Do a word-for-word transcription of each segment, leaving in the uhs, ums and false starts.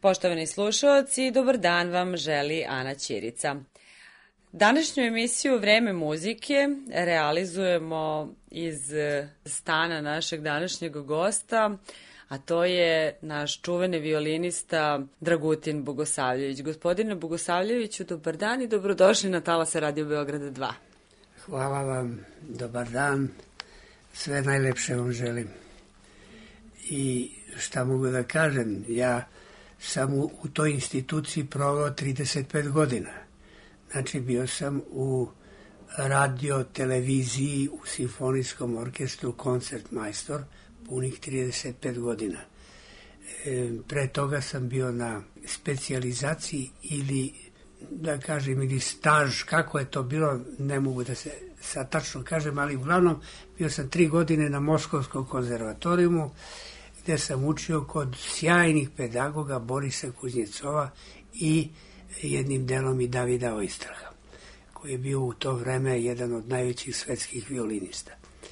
Poštovani slušalci, dobar dan vam želi Ana Ćirica. Današnju emisiju Vreme muzike realizujemo iz stana našeg današnjeg gosta, a to je naš čuveni violinista Dragutin Bogosavljević. Gospodine Bogosavljeviću, dobar dan i dobrodošli na talase Radio Beograda dva. Hvala vam, dobar dan, sve najlepše vam želim. I šta mogu da kažem, ja sam u, u toj instituciji proveo trideset pet godina. Znači, bio sam u radio, televiziji, u simfonijskom orkestru, koncertmajstor, punih trideset pet godina. E, pre toga sam bio na specijalizaciji ili, da kažem, ili staž, kako je to bilo, ne mogu da se sad tačno kažem, ali uglavnom bio sam tri godine na Moskovskom konzervatorijumu, gde sam učio kod sjajnih pedagoga Borisa Kuznjecova i jednim delom i Davida Ojstraha, koji je bio u to vreme jedan od najvećih svetskih violinista.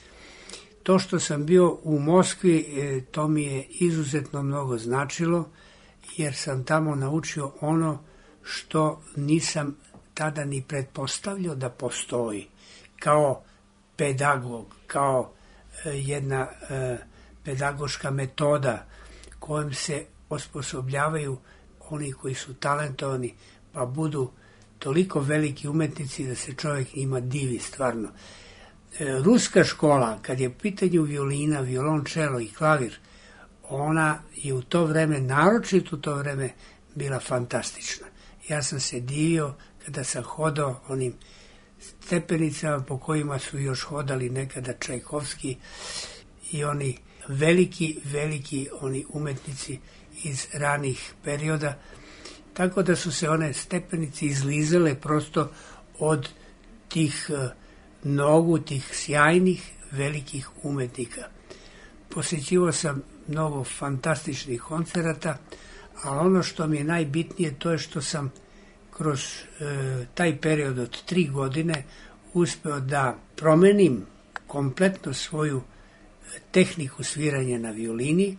To što sam bio u Moskvi, to mi je izuzetno mnogo značilo, jer sam tamo naučio ono što nisam tada ni pretpostavljao da postoji, kao pedagog, kao jedna pedagoška metoda kojom se osposobljavaju oni koji su talentovani, pa budu toliko veliki umetnici da se čovjek njima divi stvarno. E, ruska škola, kad je u pitanju violina, violončelo i klavir, ona je u to vreme, naročito u to vreme, bila fantastična. Ja sam se divio kada sam hodao onim stepenicama po kojima su još hodali nekada Čajkovski i oni veliki, veliki oni umetnici iz ranih perioda, tako da su se one stepenice izlizale prosto od tih nogu, tih sjajnih velikih umetnika. Posjećivao sam mnogo fantastičnih koncerata, a ono što mi je najbitnije to je što sam kroz e, taj period od tri godine uspeo da promenim kompletno svoju tehniku sviranja na violini.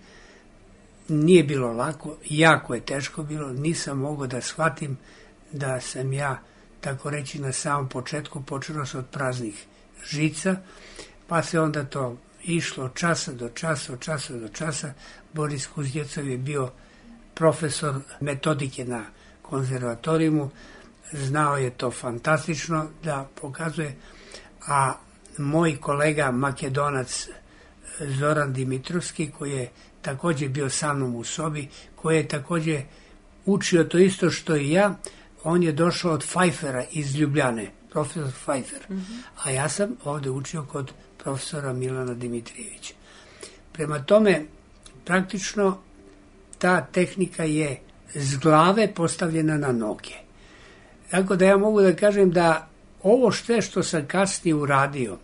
Nije bilo lako, jako je teško bilo, nisam mogao da shvatim da sam ja, tako reći, na samom početku počeo od praznih žica, pa se onda to išlo od časa do časa, od časa do časa. Boris Kuznjecov je bio profesor metodike na konzervatorijumu, znao je to fantastično da pokazuje, a moj kolega Makedonac Zoran Dimitrovski, koji je također bio sa mnom u sobi, koji je također učio to isto što i ja, on je došao od Pfeiffera iz Ljubljane, profesor Pfeiffer, mm-hmm. a ja sam ovdje učio kod profesora Milana Dimitrijevića. Prema tome, praktično ta tehnika je s glave postavljena na noge. Tako da ja mogu da kažem da ovo sve što sam kasnije uradio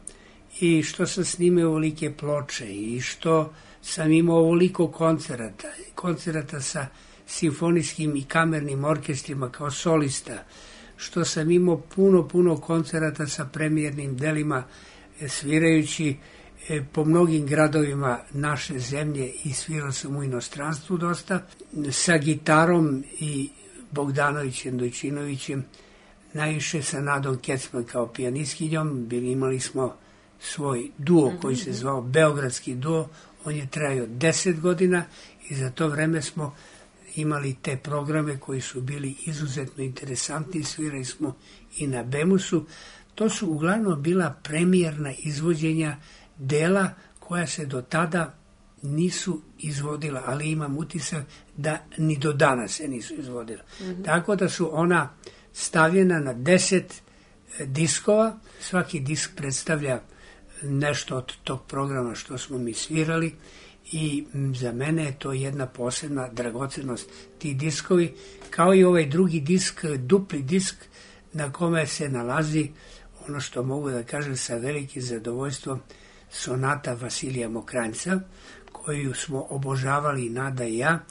i što sam snimio ovolike ploče i što sam imao ovoliko koncerata, koncerata sa simfonijskim i kamernim orkestrima kao solista, što sam imao puno, puno koncerata sa premijernim delima, svirajući po mnogim gradovima naše zemlje i svirao sam u inostranstvu dosta, sa gitarom i Bogdanovićem Dojčinovićem, najviše sa Nadom Kecman kao pijanistkinjom. Bili imali smo svoj duo koji se zvao Beogradski duo, on je trajao deset godina i za to vreme smo imali te programe koji su bili izuzetno interesantni, svirali smo i na Bemusu. To su uglavnom bila premijerna izvođenja dela koja se do tada nisu izvodila, ali imam utisak da ni do danas se nisu izvodila. Mm-hmm. Tako da su ona stavljena na deset diskova, svaki disk predstavlja nešto od tog programa što smo mi svirali i za mene je to jedna posebna dragocenost, ti diskovi, kao i ovaj drugi disk, dupli disk na kome se nalazi ono što mogu da kažem sa velikim zadovoljstvom, sonata Vasilija Mokranjca, koju smo obožavali Nada i ja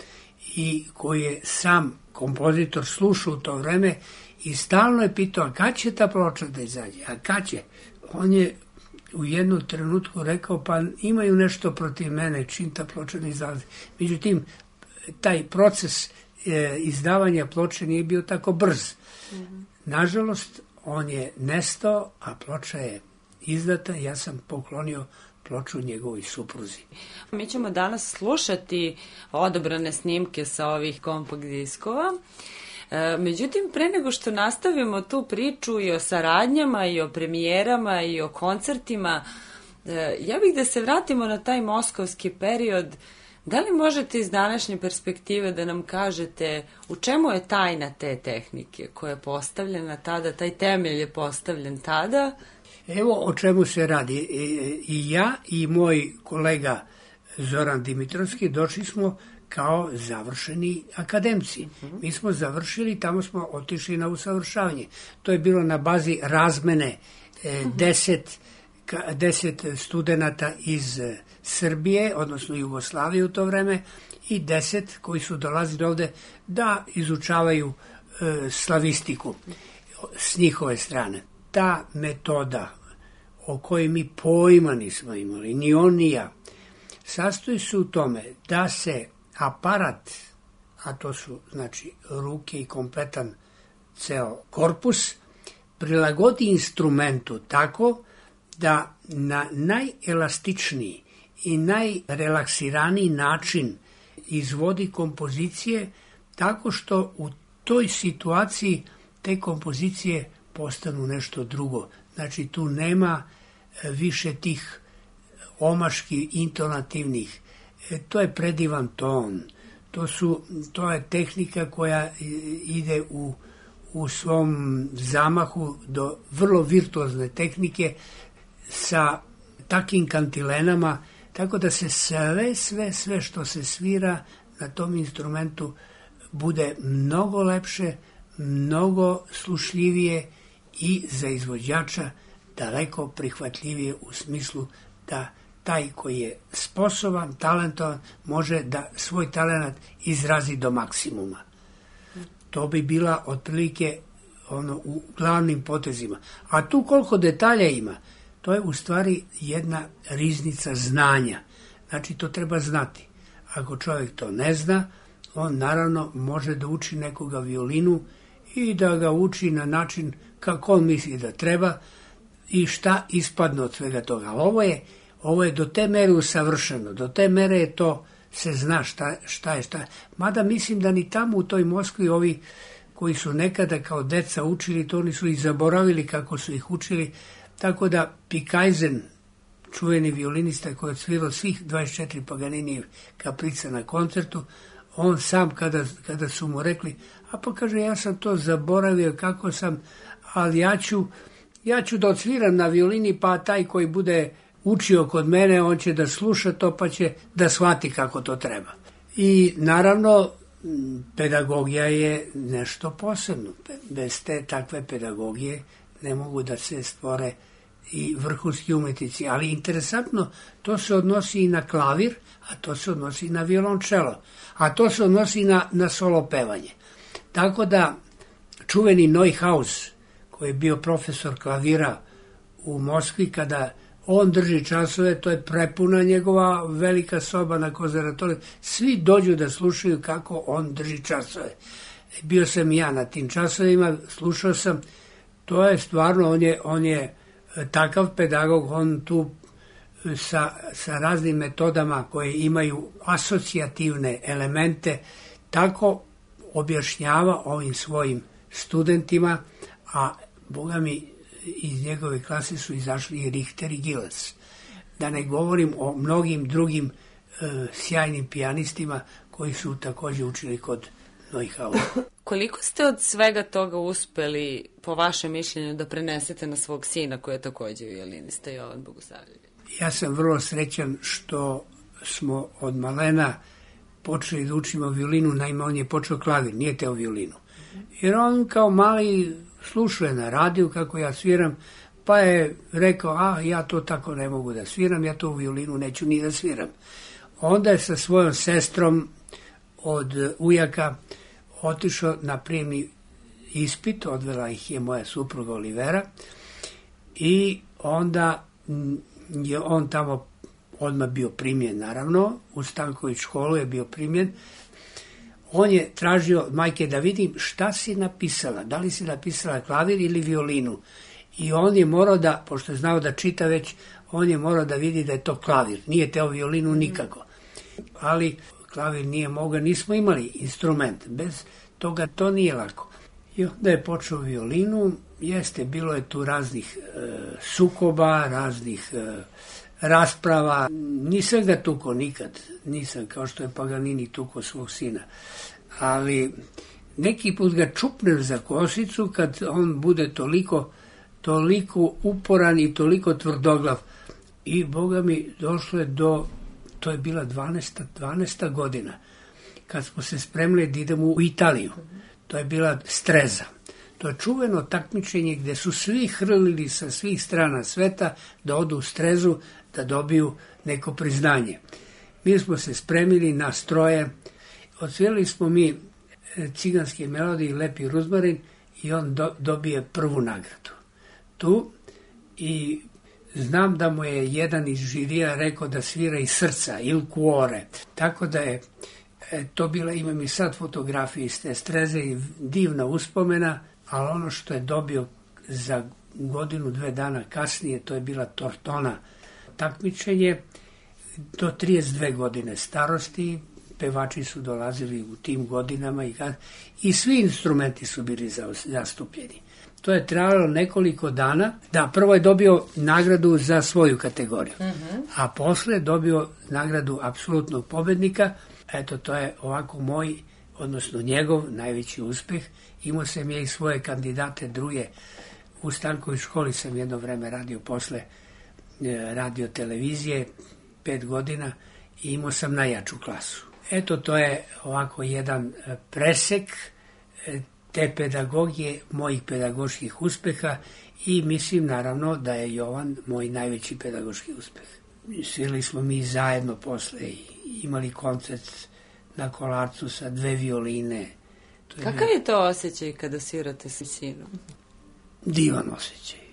i koji je sam kompozitor slušao u to vreme i stalno je pitao, a kad će ta ploča da izađe, a kad će? On je u jednom trenutku rekao, pa imaju nešto protiv mene, čim ta ploča ne izlazi. Međutim, taj proces e, izdavanja ploče nije bio tako brz. Mm-hmm. Nažalost, on je nestao, a ploča je izdata. Ja sam poklonio ploču njegovoj supruzi. Mi ćemo danas slušati odabrane snimke sa ovih kompakt diskova. E, međutim, pre nego što nastavimo tu priču i o saradnjama, i o premijerama, i o koncertima, e, ja bih da se vratimo na taj moskovski period. Da li možete iz današnje perspektive da nam kažete u čemu je tajna te tehnike koja je postavljena tada, taj temelj je postavljen tada? Evo o čemu se radi. I ja i moj kolega Zoran Dimitrovski došli smo kao završeni akademci. Mi smo završili, tamo smo otišli na usavršavanje. To je bilo na bazi razmene e, deset, deset studenata iz Srbije, odnosno Jugoslavije u to vreme, i deset koji su dolazili ovde da izučavaju e, slavistiku s njihove strane. Ta metoda o kojoj mi pojma nismo imali, ni on ni ja, sastoji se u tome da se aparat, a to su znači ruke i kompletan ceo korpus, prilagodi instrumentu tako da na najelastičniji i najrelaksiraniji način izvodi kompozicije, tako što u toj situaciji te kompozicije postanu nešto drugo. Znači tu nema više tih omaški intonativnih. E, to je predivan ton. To, su, to je tehnika koja ide u, u svom zamahu do vrlo virtuozne tehnike sa takim kantilenama, tako da se sve, sve, sve što se svira na tom instrumentu bude mnogo lepše, mnogo slušljivije i za izvođača daleko prihvatljivije u smislu da taj koji je sposoban, talentovan, može da svoj talent izrazi do maksimuma. To bi bila otprilike ono u glavnim potezima. A tu koliko detalja ima, to je u stvari jedna riznica znanja. Znači to treba znati. Ako čovjek to ne zna, on naravno može da uči nekoga violinu i da ga uči na način kako on misli da treba i šta ispadne od svega toga. Ali ovo je, ovo je do te mere usavršeno, do te mere je to, se zna šta, šta je šta. Mada mislim da ni tamo u toj Moskvi ovi koji su nekada kao deca učili, to oni su i zaboravili kako su ih učili, tako da Pikajzen, čuveni violinista koji je odsvirao svih dvadeset četiri Paganini kaprica na koncertu, on sam kada, kada su mu rekli, a pa kaže, ja sam to zaboravio kako sam, ali ja ću, ja ću da odsviram na violini, pa taj koji bude učio kod mene, on će da sluša to, pa će da shvati kako to treba. I naravno, pedagogija je nešto posebno. Bez te takve pedagogije ne mogu da se stvore i vrhunski umetnici. Ali interesantno, to se odnosi i na klavir, a to se odnosi i na violončelo, a to se odnosi i na, na solo pevanje. Tako da čuveni Neuhaus, koji je bio profesor klavira u Moskvi, kada on drži časove, to je prepuna njegova velika soba na konzervatoriju, svi dođu da slušaju kako on drži časove. Bio sam i ja na tim časovima, slušao sam, to je stvarno, on je, on je takav pedagog, on tu sa, sa raznim metodama koje imaju asocijativne elemente, tako objašnjava ovim svojim studentima, a boga mi iz njegove klase su izašli i Richter i Gilles. Da ne govorim o mnogim drugim e, sjajnim pijanistima koji su također učili kod Neuhausa. Koliko ste od svega toga uspeli, po vašem mišljenju, da prenesete na svog sina koji je također violinista, Jovan Bogosavljević? Ja sam vrlo srećan što smo od malena počeli da učimo violinu, naime on je počeo klavir, nije teo violinu. Jer on kao mali slušao na radiju kako ja sviram, pa je rekao, a ja to tako ne mogu da sviram, ja to u violinu neću ni da sviram. Onda je sa svojom sestrom od ujaka otišao na prijemni ispit, odvela ih je moja supruga Olivera i onda je on tamo odmah bio primjen, naravno, u Stanković školu je bio primjen. On je tražio od majke da vidim šta si napisala, da li si napisala klavir ili violinu. I on je morao da, pošto je znao da čita već, on je morao da vidi da je to klavir. Nije teo violinu nikako. Ali klavir nije mogao, nismo imali instrument. Bez toga to nije lako. I onda je počeo violinu. Jeste, bilo je tu raznih e, sukoba, raznih e, rasprava. Nisam ga tuko nikad. Nisam, kao što je Paganini tuko svog sina. Ali neki put ga čupnem za kosicu kad on bude toliko, toliko uporan i toliko tvrdoglav. I, Boga mi, došlo je do, to je bila dvanaesta, dvanaesta godina, kad smo se spremili da idemo u Italiju. To je bila Streza. To je čuveno takmičenje gde su svi hrlili sa svih strana sveta da odu u Strezu da dobiju neko priznanje. Mi smo se spremili na stroje, odsvirali smo mi ciganske melodije Lepi Ruzmarin i on do, dobije prvu nagradu. Tu i znam da mu je jedan iz žirija rekao da svira iz srca, il cuore. Tako da je e, to bila, imam i sad fotografije iz te Streze i divna uspomena, ali ono što je dobio za godinu, dve dana kasnije, to je bila Tortona takmičenje, do trideset dve godine starosti, pevači su dolazili u tim godinama i, kad, i svi instrumenti su bili zastupljeni. To je trajalo nekoliko dana. Da, prvo je dobio nagradu za svoju kategoriju, uh-huh. a posle je dobio nagradu apsolutnog pobednika. Eto, to je ovako moj, odnosno njegov najveći uspeh. Imao sam je i svoje kandidate druge. U Stankovoj školi sam jedno vreme radio posle radio televizije, pet godina, i imao sam najjaču klasu. Eto, to je ovako jedan presek te pedagogije, mojih pedagoških uspeha, i mislim naravno da je Jovan moj najveći pedagoški uspeh. Svirali smo mi zajedno posle i imali koncert na Kolarcu sa dve violine. To je Kakav je to osjećaj kada svirate sa sinom? Divan osjećaj.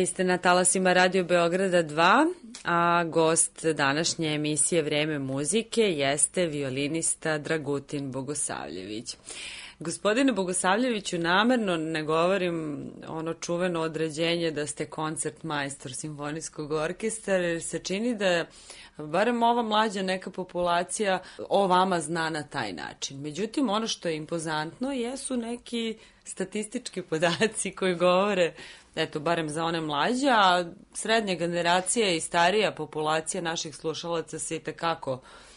Vi ste na talasima Radio Beograda dva, a gost današnje emisije Vreme muzike jeste violinista Dragutin Bogosavljević. Gospodine Bogosavljeviću, namerno ne govorim ono čuveno određenje da ste koncertmajstor simfonijskog orkestra, jer se čini da barem ova mlađa neka populacija o vama zna na taj način. Međutim, ono što je impozantno jesu neki statistički podaci koji govore, eto, barem za one mlađe, a srednja generacija i starija populacija naših slušalaca se itekako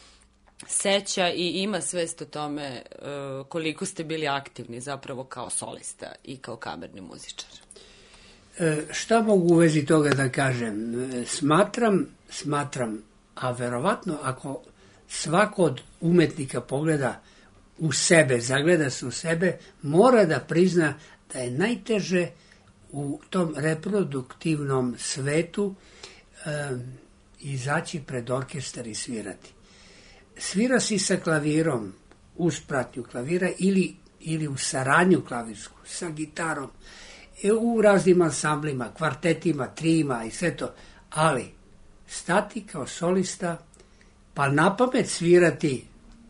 seća i ima svest o tome koliko ste bili aktivni zapravo kao solista i kao kamerni muzičar. E, šta mogu u vezi toga da kažem? Smatram, smatram, a verovatno ako svako od umetnika pogleda u sebe, zagleda se u sebe, mora da prizna da je najteže u tom reproduktivnom svetu e, izaći pred orkestar i svirati. Svira si sa klavirom, uz pratnju klavira ili, ili u saradnju klavirsku, sa gitarom, u raznim ansamblima, kvartetima, trijima i sve to, ali stati kao solista, pa napamet svirati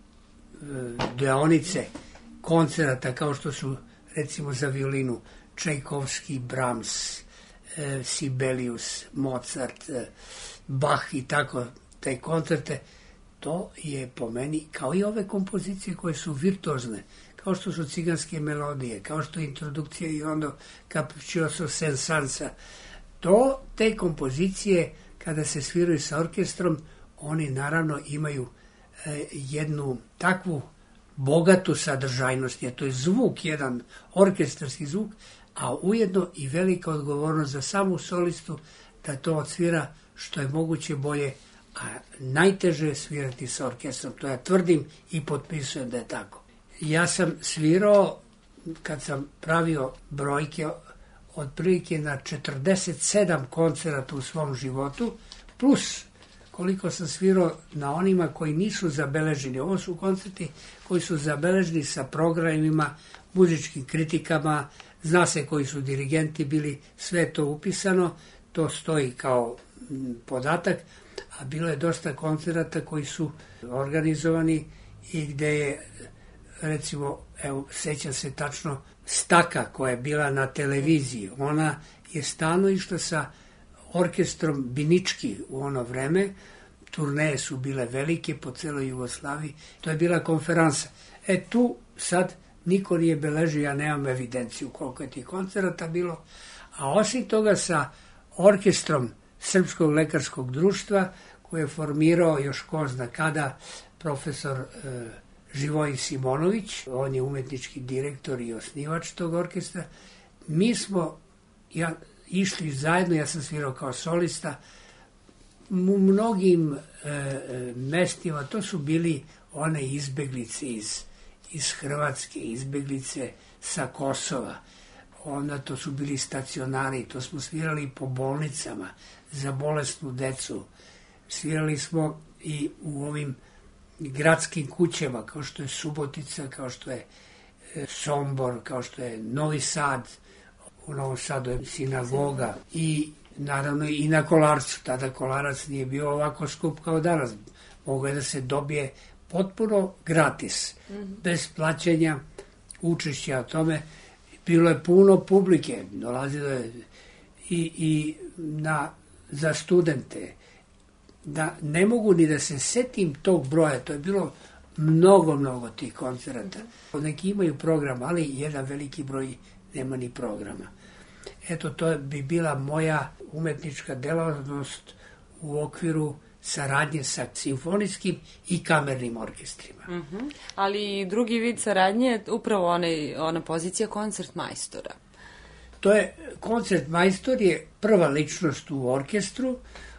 e, deonice koncerata kao što su recimo za violinu Čajkovski, Brahms, e, Sibelius, Mozart, e, Bach i tako te koncerte. To je po meni, kao i ove kompozicije koje su virtuozne, kao što su ciganske melodije, kao što je introdukcija i onda Capriccioso Sensanza. To, te kompozicije, kada se sviraju sa orkestrom, oni naravno imaju e, jednu takvu bogatu sadržajnost, jer to je zvuk, jedan orkestarski zvuk, a ujedno i velika odgovornost za samu solistu da to odsvira što je moguće bolje, a najteže je svirati sa orkestrom. To ja tvrdim i potpisujem da je tako. Ja sam svirao, kad sam pravio brojke, otprilike na četrdeset sedam koncerata u svom životu, plus koliko sam svirao na onima koji nisu zabeleženi. Ovo su koncerti koji su zabeleženi sa programima, muzičkim kritikama, zna se koji su dirigenti bili, sve to upisano, to stoji kao podatak, a bilo je dosta koncerata koji su organizovani i gde je, recimo, evo, sećam se tačno, Staka koja je bila na televiziji, ona je stalno išla sa orkestrom Binički u ono vreme, turneje su bile velike po celoj Jugoslaviji, to je bila konferansa. E tu sad niko nije beležio, ja nemam evidenciju koliko je tih koncerata bilo, a osim toga sa orkestrom Srpskog lekarskog društva koje je formirao još ko zna kada profesor e, Živojin Simonović, on je umetnički direktor i osnivač tog orkestra. Mi smo ja, išli zajedno, ja sam svirao kao solista u mnogim e, e, mestima, to su bili one izbeglice iz, iz Hrvatske, izbeglice sa Kosova, onda to su bili stacionari, to smo svirali po bolnicama za bolesnu decu, svirali smo i u ovim gradskim kućama, kao što je Subotica, kao što je Sombor, kao što je Novi Sad, u Novom Sadu je sinagoga i naravno i na Kolarcu. Tada Kolarac nije bio ovako skup kao danas. Mogo je da se dobije potpuno gratis, mm-hmm. bez plaćanja učešća o tome. Bilo je puno publike, dolazilo je i, i na, za studente. Da ne mogu ni da se setim tog broja, to je bilo mnogo, mnogo tih koncerata. Neki imaju program, ali jedan veliki broj nema ni programa. Eto, to bi bila moja umetnička delatnost u okviru saradnje sa simfonijskim i kamernim orkestrima. Uh-huh. Ali drugi vid saradnje je upravo onaj, ona pozicija koncertmajstora. To je, koncertmajstor je prva ličnost u orkestru.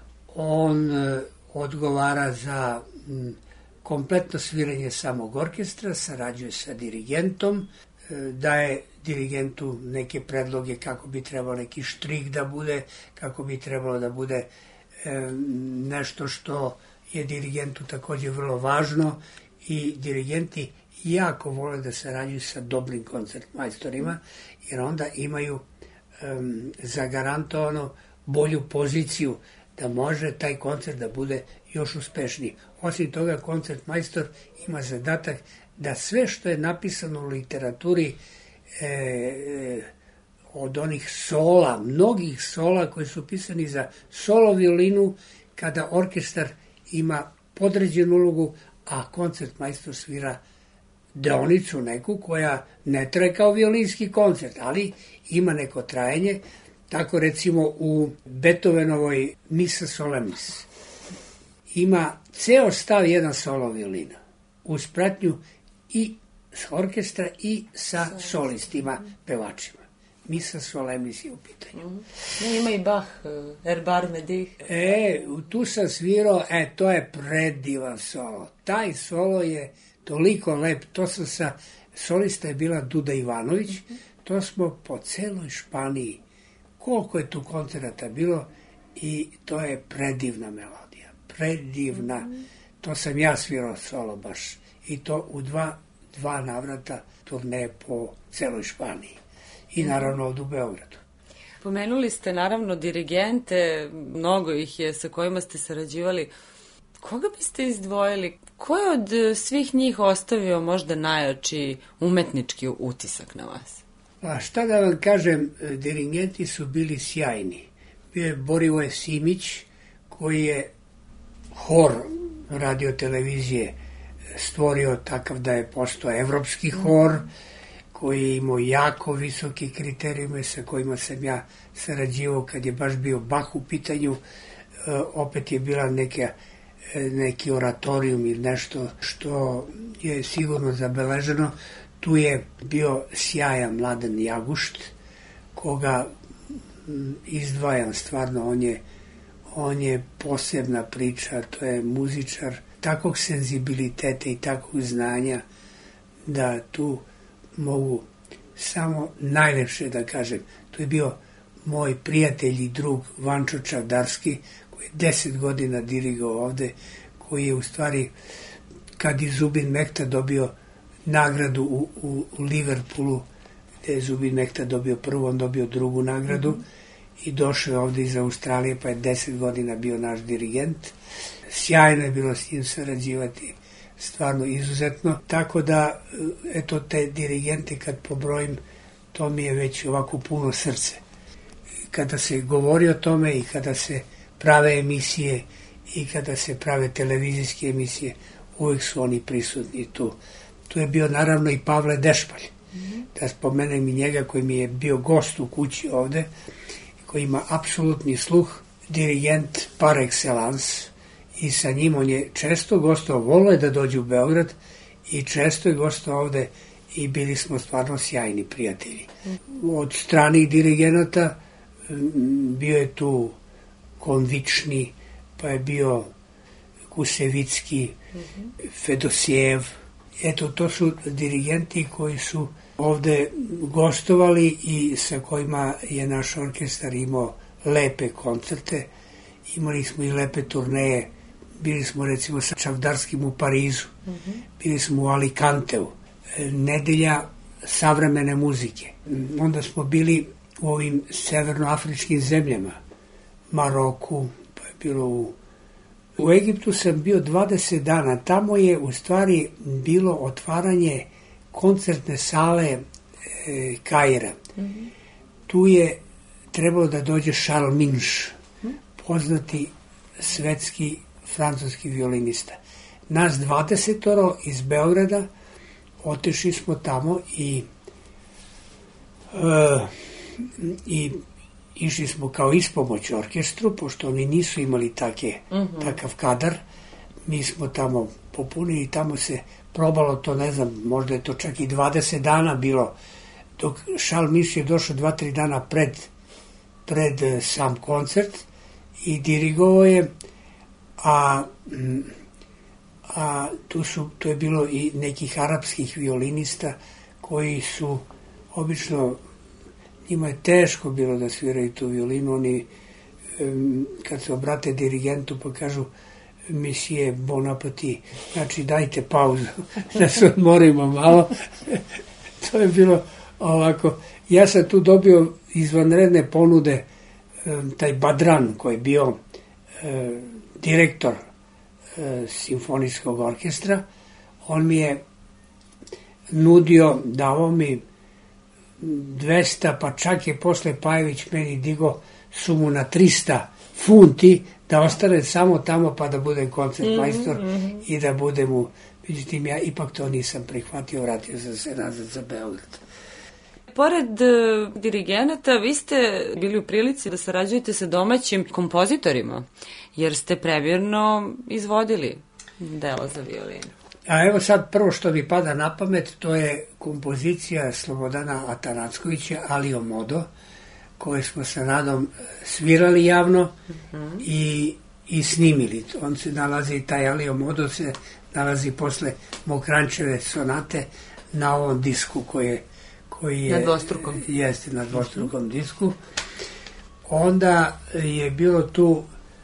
On e, odgovara za m, kompletno sviranje samog orkestra, sarađuje sa dirigentom, e, daje dirigentu neke predloge kako bi trebalo neki štrik da bude, kako bi trebalo da bude e, nešto što je dirigentu takođe vrlo važno i dirigenti jako vole da sarađuju sa dobrim koncertmajstorima, jer onda imaju um, zagarantovano bolju poziciju da može taj koncert da bude još uspešniji. Osim toga, koncertmajstor ima zadatak da sve što je napisano u literaturi e, e, od onih sola, mnogih sola koji su pisani za solo violinu, kada orkestar ima podređenu ulogu, a koncertmajstor svira deonicu neku koja ne traje kao violinski koncert, ali ima neko trajanje. Tako recimo u Beethovenovoj Missa Solemnis ima ceo stav jedan solo violina uz pratnju i s orkestra i sa solistima, pevačima. Missa Solemnis je u pitanju. Mm. Ima i Bach, Erbar Medih. E, tu sam svirao, e, to je predivan solo. Taj solo je toliko lep, to sam sa, solista je bila Duda Ivanović, mm-hmm. To smo po celoj Španiji, koliko je tu koncerata bilo, i to je predivna melodija, predivna. Mm-hmm. To sam ja svirao solo baš, i to u dva, dva navrata turneje po celoj Španiji. I naravno ovdje u Beogradu. Pomenuli ste naravno dirigente, mnogo ih je sa kojima ste sarađivali. Koga biste izdvojili? Ko je od svih njih ostavio možda najjači umetnički utisak na vas? Pa šta da vam kažem, dirigenti su bili sjajni. Bio je Borivoje Simić, koji je hor radio televizije stvorio takav da je postao evropski hor, koji je imao jako visoke kriterijume sa kojima sam ja sarađivao kad je baš bio Bach u pitanju. E, opet je bila neka, neki oratorijum ili nešto što je sigurno zabeleženo. Tu je bio sjajan Mladen Jagušt, koga izdvajam stvarno, on je, on je posebna priča, to je muzičar takvog senzibiliteta i takvog znanja da tu mogu samo najlepše da kažem. To je bio moj prijatelj i drug Vančo Čavdarski, koji je deset godina dirigao ovde, koji je u stvari, kad je Zubin Mehta dobio nagradu u, u, u Liverpoolu, gde je Zubin Mehta dobio prvu, on dobio drugu nagradu, mm-hmm. i došao je ovde iz Australije, pa je deset godina bio naš dirigent. Sjajno je bilo s njim sarađivati, stvarno izuzetno, tako da, eto, te dirigente kad pobrojim, to mi je već ovako puno srce. Kada se govori o tome i kada se prave emisije i kada se prave televizijske emisije, uvijek su oni prisutni tu. Tu je bio naravno i Pavle Dešpalj, mm-hmm. da spomenem i njega koji mi je bio gost u kući ovde, koji ima apsolutni sluh, dirigent par excellence, i sa njim on je često gostao, volio je da dođe u Beograd i često je gostao ovde i bili smo stvarno sjajni prijatelji. Od stranih dirigenata bio je tu Konvični, pa je bio Kusevicki, Fedosijev. Eto, to su dirigenti koji su ovde gostovali i sa kojima je naš orkestar imao lepe koncerte. Imali smo i lepe turneje. Bili smo recimo sa Čavdarskim u Parizu, mm-hmm. bili smo u Alicanteu, nedelja savremene muzike. Onda smo bili u ovim severnoafričkim zemljama, Maroku, pa je bilo u... U Egiptu sam bio dvadeset dana, tamo je u stvari bilo otvaranje koncertne sale e, Kaira. Mm-hmm. Tu je trebalo da dođe Charles Minch, poznati svetski francuski violinista. Nas dvadesetoro iz Beograda otišli smo tamo i e, i išli smo kao ispomoć orkestru, pošto oni nisu imali take, uh-huh. takav kadar. Mi smo tamo popunili i tamo se probalo to, ne znam, možda je to čak i dvadeset dana bilo, dok Charles Minch je došao dva, tri dana pred, pred sam koncert i dirigovao je, a, a tu, su, tu je bilo i nekih arapskih violinista koji su obično, njima je teško bilo da sviraju tu violinu, oni kad se obrate dirigentu pa kažu Monsieur bon appetit, znači dajte pauzu da se odmorimo malo. To je bilo ovako. Ja sam tu dobio izvanredne ponude taj Badran koji je bio e, direktor e, simfonijskog orkestra, on mi je nudio, davao mi dvesta, pa čak je posle Pajević meni digo sumu na trista funti da ostane samo tamo pa da budem koncertmajstor mm-hmm. i da budem u... Međutim, ja ipak to nisam prihvatio, vratio sam se nazad za Beograd. Pored uh, dirigenata, vi ste bili u prilici da sarađujete sa domaćim kompozitorima, jer ste previrno izvodili dela za violinu. A evo sad prvo što mi pada na pamet, to je kompozicija Slobodana Atanackovića, Alio Modo, koje smo sa Nadom svirali javno uh-huh. i, i snimili. On se nalazi, taj Alio Modo se nalazi posle Mokranjčeve sonate na ovom disku koje, koji je... Na dvostrukom. Jeste, na dvostrukom uh-huh. disku. Onda je bilo tu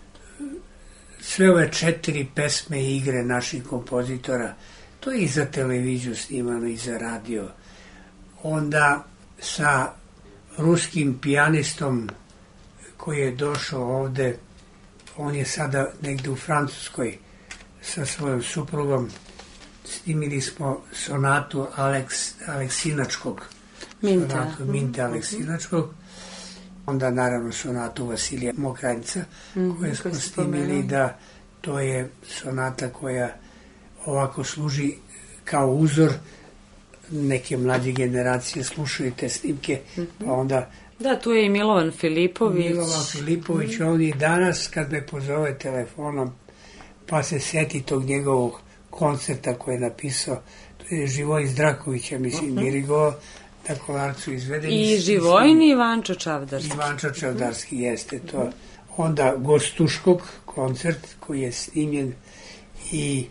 sve ove četiri pesme i igre naših kompozitora. To je i za televiziju snimano, i za radio. Onda sa ruskim pijanistom koji je došao ovde, on je sada negde u Francuskoj sa svojom suprugom, snimili smo sonatu Aleks, Aleksinačkog, Minta. sonatu Minte Aleksinačkog, onda naravno sonatu Vasilija Mokranjca, mm-hmm, koje smo snimili, da to je sonata koja ovako služi kao uzor. Neke mlađe generacije slušaju te snimke, mm-hmm. pa onda... Da, tu je i Milovan Filipović. Milovan Filipović, mm-hmm. on i danas kad me pozove telefonom, pa se seti tog njegovog koncerta koje je napisao, to je Živojin Zdrakovića, mislim, mm-hmm. dirigovao, na Kolarcu izvedeni. I Živojin i Ivančo Čavdarski. Ivančo Čavdarski, mm-hmm. jeste to. Onda Gostuškog koncert koji je snimljen i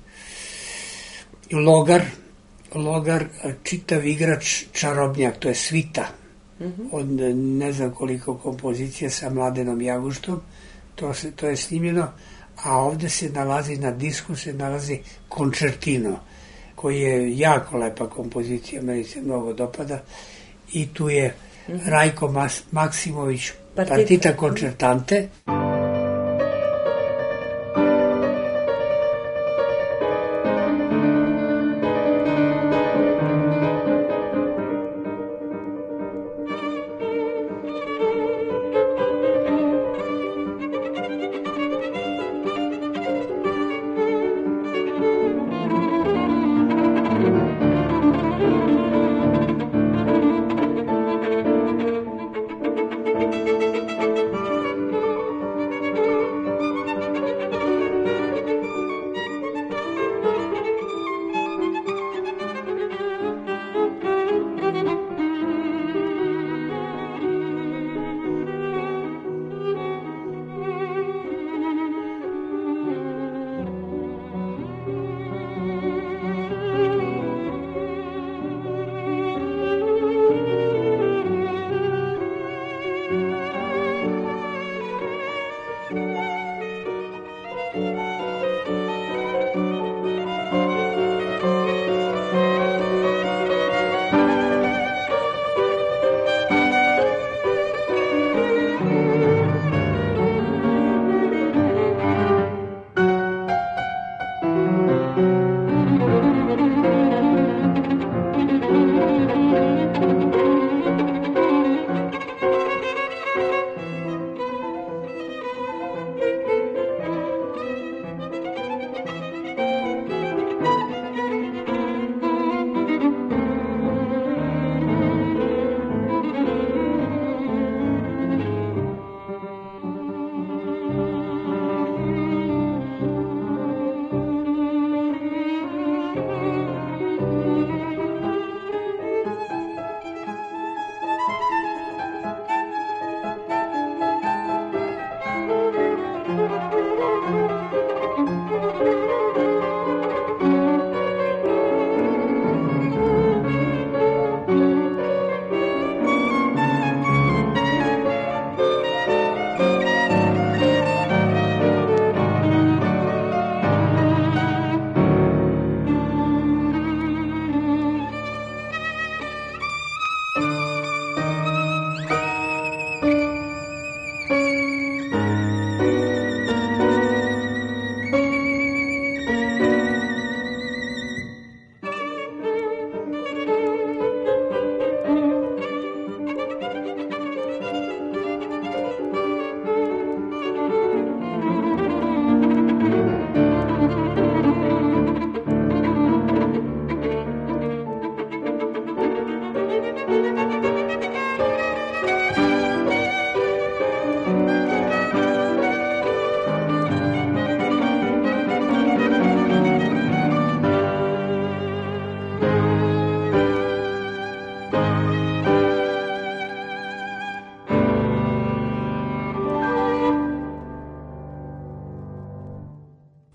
Logar, Logar, čitav igrač čarobnjak, to je svita, mm-hmm. od ne znam koliko kompozicija sa Mladenom Jaguštom, to, se, to je snimljeno, a ovde se nalazi, na disku se nalazi Koncertino, koji je jako lepa kompozicija, meni se mnogo dopada, i tu je mm-hmm. Rajko Mas, Maksimović, Partita, Partita Koncertante.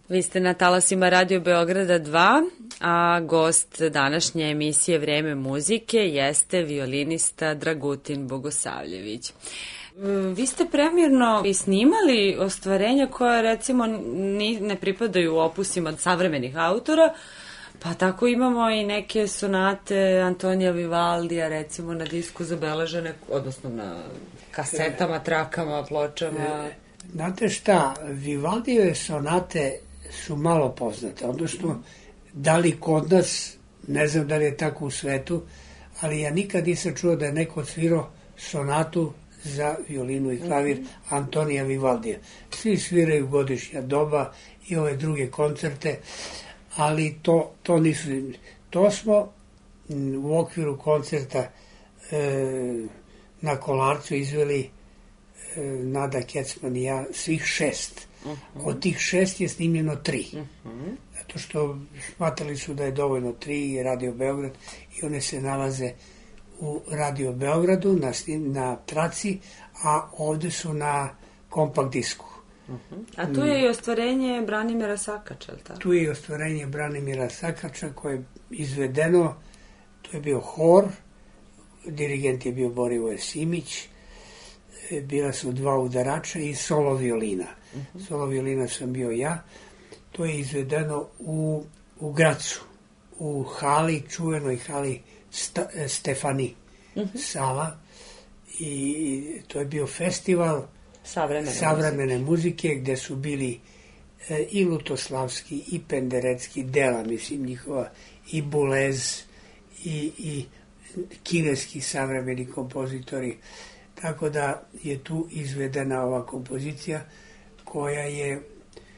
Vi ste na talasima Radio Beograda dva, a gost današnje emisije Vreme muzike jeste violinista Dragutin Bogosavljević. Vi ste premjerno i snimali ostvarenja koja recimo ni, ne pripadaju opusima savremenih autora, pa tako imamo i neke sonate Antonija Vivaldija recimo na disku zabeležene, odnosno na kasetama, trakama, pločama. Znate šta, Vivaldijeve sonate su malo poznate, odnosno da li kod nas, ne znam da li je tako u svetu, ali ja nikad nisam čuo da je neko svirao sonatu za violinu i klavir Antonija Vivaldija. Svi sviraju Godišnja doba i ove druge koncerte, ali to, to nisu. To smo u okviru koncerta e, na Kolarcu izveli e, Nada Kecman i ja svih šest. Od tih šest je snimljeno tri. Zato što smatrali su da je dovoljno tri i Radio Beograd i one se nalaze u Radio Beogradu na, na traci, a ovde su na kompakt disku. Uh-huh. A tu je i ostvarenje Branimira Sakača, ali tako? Tu je i ostvarenje Branimira Sakača koje je izvedeno, to je bio hor, dirigent je bio Borivoje Simić, bila su dva udarača i solo violina. Uh-huh. Solo violina sam bio ja. To je izvedeno u, u Gracu, u hali, čuvenoj hali Sta, Stefani uh-huh. Sala, i to je bio festival savremene, savremene muzike gde su bili e, i Lutoslavski i Penderecki dela, mislim njihova, i Bulez i, i kineski savremeni kompozitori, tako da je tu izvedena ova kompozicija koja je e,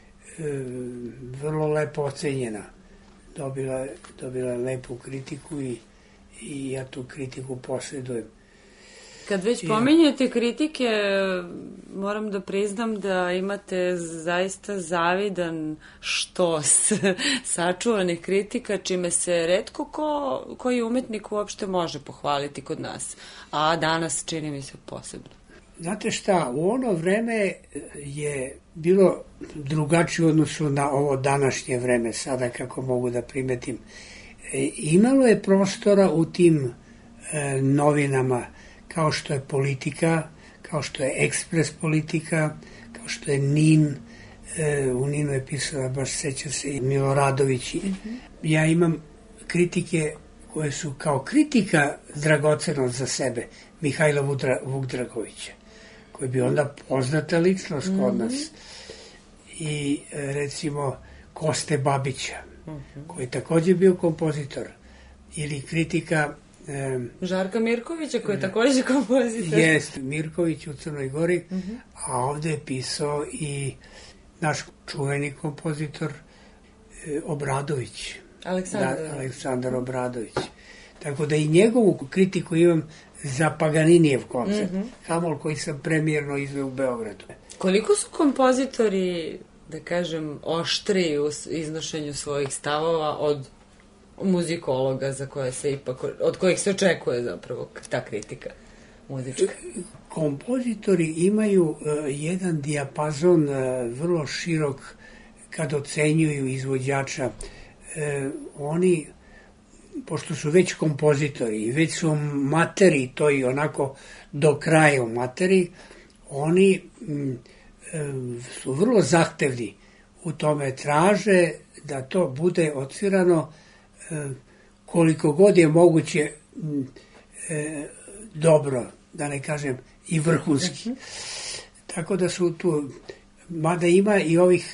vrlo lepo ocenjena, dobila, dobila lepu kritiku i i ja tu kritiku posjedujem. Kad već pominjete kritike, moram da priznam da imate zaista zavidan štos sačuvanih kritika, čime se retko ko, koji umetnik uopšte može pohvaliti kod nas. A danas čini mi se posebno. Znate šta, u ono vreme je bilo drugačije u odnosu na ovo današnje vreme, sada kako mogu da primetim. E, imalo je prostora u tim e, novinama, kao što je Politika, kao što je Ekspres Politika, kao što je Nin, e, u Ninu je pisala, baš seća se, i Miloradović. Mm-hmm. Ja imam kritike koje su kao kritika dragocenost za sebe, Mihajla Vudra, Vukdragovića, koji bi onda poznata ličnost kod mm-hmm. nas. I e, recimo Koste Babića, uh-huh. koji je takođe bio kompozitor, ili kritika e, Žarka Mirkovića, koji je takođe kompozitor. Jest, Mirković u Crnoj Gori, uh-huh. a ovde je pisao i naš čuveni kompozitor e, Obradović. Aleksandar. Da, Aleksandar Obradović. Tako da i njegovu kritiku imam za Paganinijev koncert, uh-huh. Hamol koji sam premijerno izveo u Beogradu. Koliko su kompozitori, da kažem, oštri u iznošenju svojih stavova od muzikologa za koje se ipak, od kojih se očekuje zapravo ta kritika muzička? Kompozitori imaju uh, jedan dijapazon uh, vrlo širok kad ocenjuju izvođača. Uh, oni, pošto su već kompozitori i već su materi, to i onako do kraja u materi, oni m, su vrlo zahtevni u tome, traže da to bude odsvirano koliko god je moguće dobro, da ne kažem i vrhunski. Tako da su tu, mada ima i ovih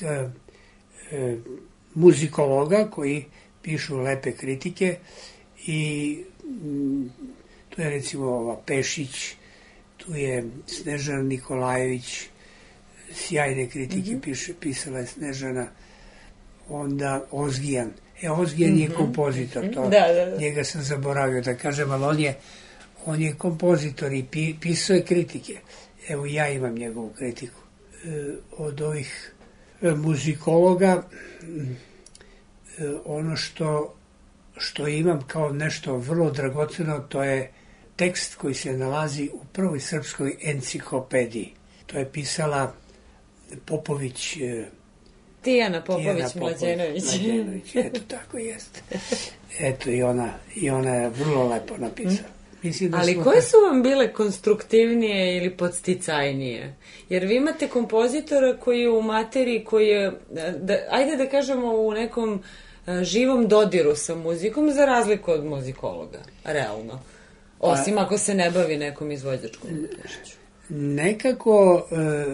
muzikologa koji pišu lepe kritike i tu je recimo ova Pešić, tu je Snežana Nikolajević, sjajne kritike mm-hmm. piše, pisala je Snežana, onda Ozgijan. E, Ozgijan mm-hmm. je kompozitor, to, da, da, da. Njega sam zaboravio da kažem, ali on je, on je kompozitor i pi, pisao je kritike. Evo, ja imam njegovu kritiku. E, od ovih e, muzikologa, e, ono što, što imam kao nešto vrlo dragoceno, to je tekst koji se nalazi u prvoj srpskoj enciklopediji. To je pisala Popović, Tijana Popović-Mlađenović. Mlađenović, eto tako jeste. Eto i ona, i ona je vrlo lepo napisala. Mislim da Ali smo... koje su vam bile konstruktivnije ili podsticajnije? Jer vi imate kompozitora koji je u materiji, koji je, da, ajde da kažemo, u nekom a, živom dodiru sa muzikom, za razliku od muzikologa, realno. Osim ako se ne bavi nekom izvođačkom umetnošću. Nekako,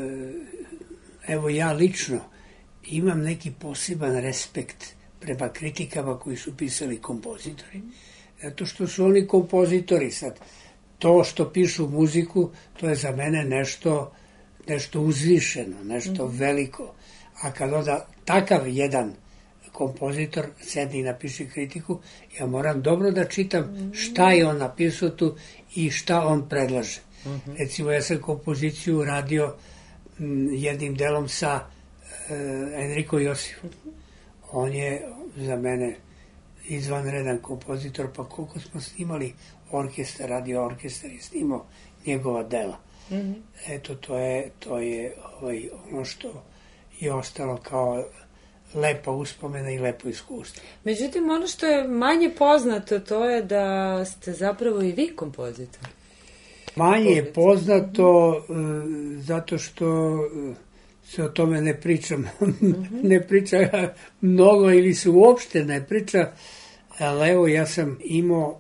evo ja lično, imam neki poseban respekt prema kritikama koji su pisali kompozitori. Zato što su oni kompozitori sad. To što pišu muziku, to je za mene nešto, nešto uzvišeno, nešto mm-hmm. veliko. A kad onda takav jedan kompozitor sedne i napiše kritiku, ja moram dobro da čitam šta je on napisao tu i šta on predlaže. Mm-hmm. Recimo, ja sam kompoziciju radio m, jednim delom sa e, Enrico Josifom. On je za mene izvanredan kompozitor, pa koliko smo snimali orkestar, radio orkestar je snimao njegova dela. Mm-hmm. Eto, to je, to je ovaj, ono što je ostalo kao lepa uspomena i lepo iskustvo. Međutim, ono što je manje poznato, to je da ste zapravo i vi kompozitor. Manje je poznato uh, zato što uh, se o tome ne pričam. Mm-hmm. ne priča mnogo ili se uopšte ne priča, ali evo ja sam imao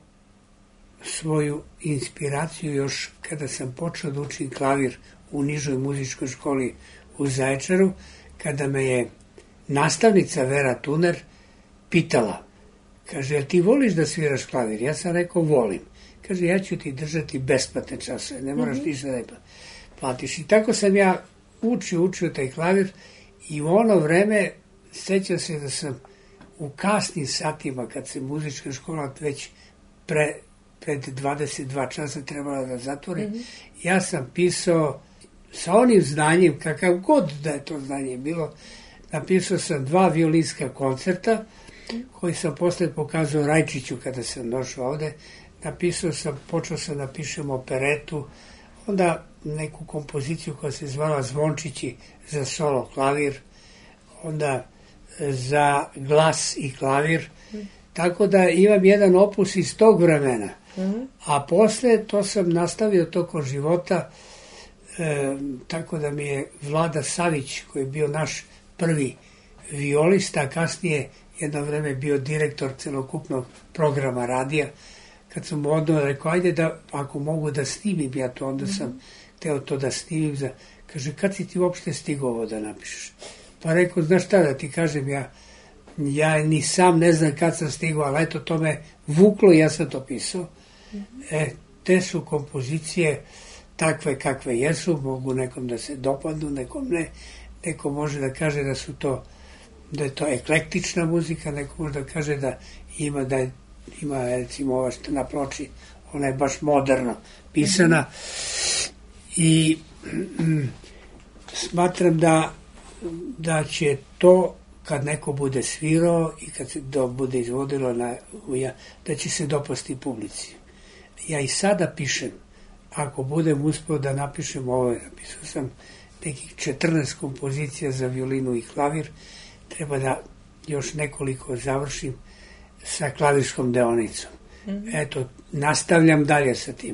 svoju inspiraciju još kada sam počeo da učim klavir u nižoj muzičkoj školi u Zaječaru, kada me je nastavnica Vera Tuner pitala, kaže, jel ti voliš da sviraš klavir? Ja sam rekao, volim. Kaže, ja ću ti držati besplatne časove, ne moraš mm-hmm. ništa da platiš. I tako sam ja učio, učio taj klavir i u ono vreme sećam se da sam u kasnim satima, kad se muzička škola već pre, pred dvadeset dva časa trebala da zatvori, mm-hmm. ja sam pisao sa onim znanjem, kakav god da je to znanje bilo, napisao sam dva violinska koncerta, koji sam posle pokazao Rajčiću kada sam došao ovde. Napisao sam, počeo sam da pišem operetu, onda neku kompoziciju koja se zvala Zvončići za solo klavir, onda za glas i klavir. Mm. Tako da imam jedan opus iz tog vremena. Mm. A posle to sam nastavio tokom života, e, tako da mi je Vlada Savić, koji je bio naš prvi violista, a kasnije jedno vreme bio direktor celokupnog programa radija, kad sam mu odno rekao, ajde da, ako mogu da snimim ja to, onda sam mm-hmm. teo to da snimim. Za... Kaže, kad si ti uopšte stigao ovo da napišeš? Pa rekao, znaš šta da ti kažem, ja, ja ni sam ne znam kad sam stigao, ali eto, to me vuklo i ja sam to pisao. Mm-hmm. E, te su kompozicije takve kakve jesu, mogu nekom da se dopadnu, nekom ne. Neko može da kaže da su to, da je to eklektična muzika, neko može da kaže da ima, da je, ima recimo ova što na ploči, ona je baš moderno pisana. Mm-hmm. I mm, smatram da, da će to, kad neko bude svirao i kad se to bude izvodilo, na, da će se dopasti publici. Ja i sada pišem, ako budem uspeo da napišem ovo, napisao sam nekih četrnaest kompozicija za violinu i klavir, treba da još nekoliko završim sa klavirskom deonicom. Mm-hmm. Eto, nastavljam dalje sa tim.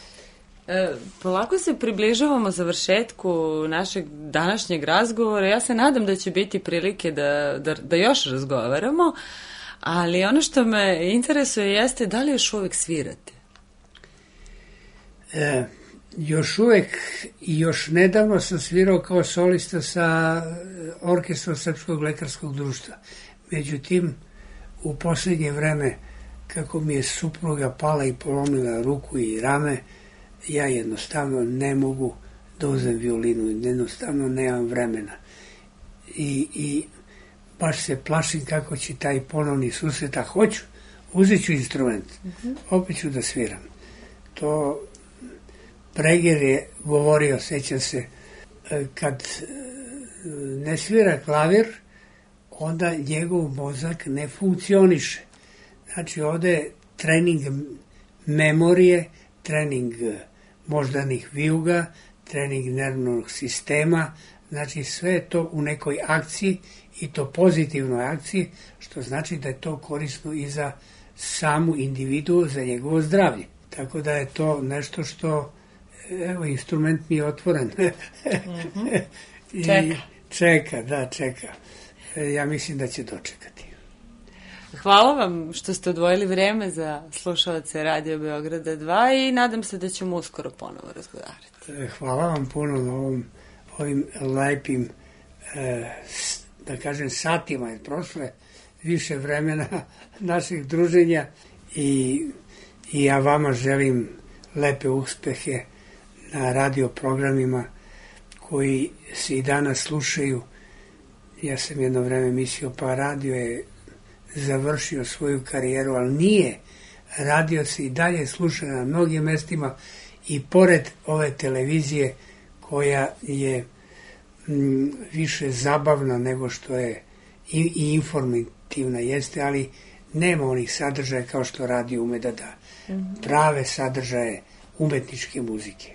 E, polako se približavamo završetku našeg današnjeg razgovora. Ja se nadam da će biti prilike da, da, da još razgovaramo, ali ono što me interesuje jeste da li još uvek svirate? E, još uvek i još nedavno sam svirao kao solista sa orkestrom Srpskog lekarskog društva. Međutim, u poslednje vreme, kako mi je supruga pala i polomila ruku i rame, ja jednostavno ne mogu da uzem violinu, jednostavno nemam vremena. I, i baš se plašim kako će taj ponovni susret, a hoću, uzet ću instrument, mm-hmm. opet ću da sviram. To Breger je govorio, sećam se, kad ne svira klavir, onda njegov mozak ne funkcioniše. Znači, ovde je trening memorije, trening moždanih vijuga, trening nervnog sistema, Znači sve je to u nekoj akciji i to pozitivnoj akciji, što znači da je to korisno i za samu individu, za njegovo zdravlje. Tako da je to nešto što, evo, instrument mi je otvoren. Mm-hmm. I čeka. Čeka, da, čeka. Ja mislim da će dočekati. Hvala vam što ste odvojili vreme za slušalce Radio Beograda dva i nadam se da ćemo uskoro ponovo razgovarati. Hvala vam puno na ovom, ovim lepim, da kažem, satima, jer prošle više vremena naših druženja i, i ja vama želim lepe uspehe na radio programima koji se i danas slušaju. Ja sam jedno vreme mislio, pa radio je završio svoju karijeru, ali nije. Radio se i dalje sluša na mnogim mestima i pored ove televizije koja je m, više zabavna nego što je i, i informativna jeste, ali nema onih sadržaja kao što radio ume da da. Prave sadržaje umetničke muzike.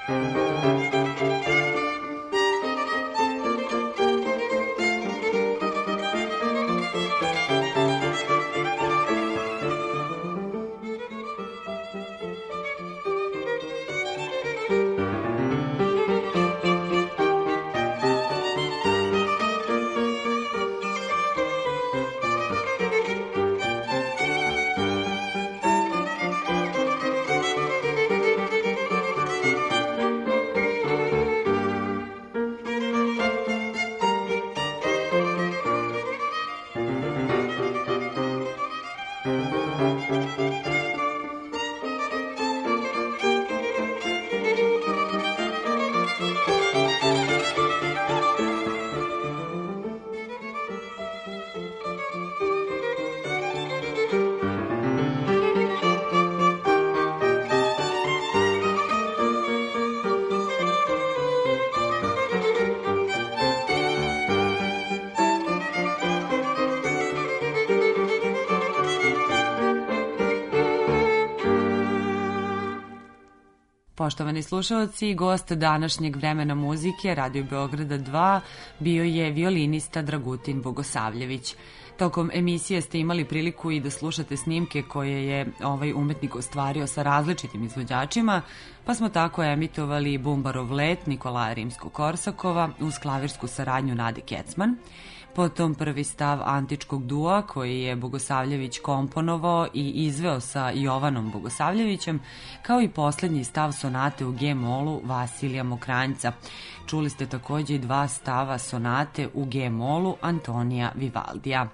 Poštovani slušalci, gost današnjeg Vremena muzike Radio Beograda dva bio je violinista Dragutin Bogosavljević. Tokom emisije ste imali priliku i da slušate snimke koje je ovaj umetnik ostvario sa različitim izvođačima, pa smo tako emitovali Bumbarov let Nikolaja Rimsko-Korsakova uz klavirsku saradnju Nade Kecman, potom prvi stav antičkog dua koji je Bogosavljević komponovao i izveo sa Jovanom Bogosavljevićem, kao i poslednji stav sonate u G-molu Vasilija Mokranjca. Čuli ste takođe i dva stava sonate u G-molu Antonija Vivaldija.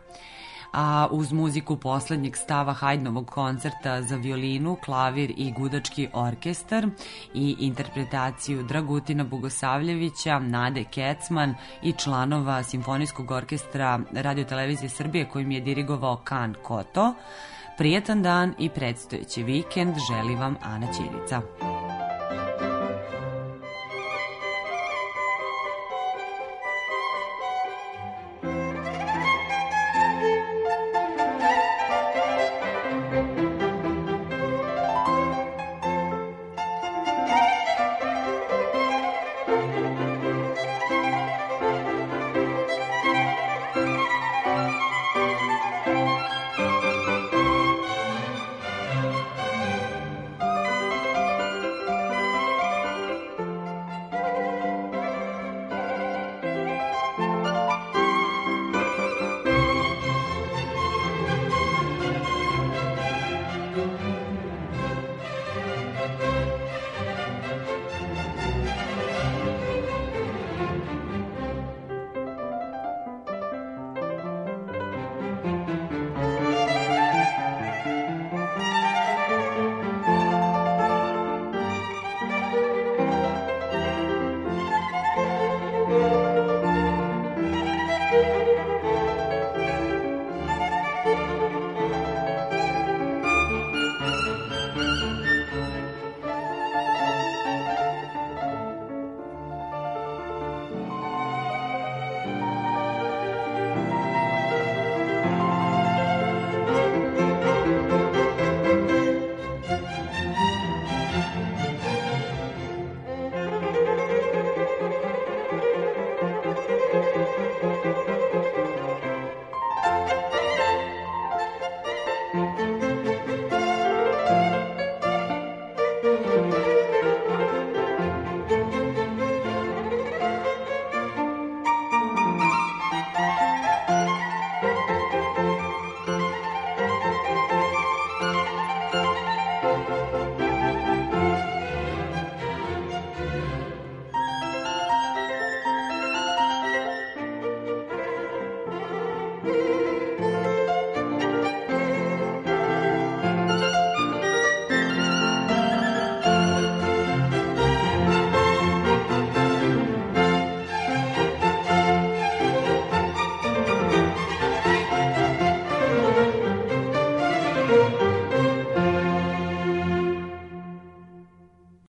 A uz muziku poslednjeg stava Haydnovog koncerta za violinu, klavir i gudački orkestar i interpretaciju Dragutina Bogosavljevića, Nade Kecman i članova Simfonijskog orkestra Radio-televizije Srbije kojim je dirigovao Kan Koto, prijetan dan i predstojeći vikend želi vam Ana Ćirica.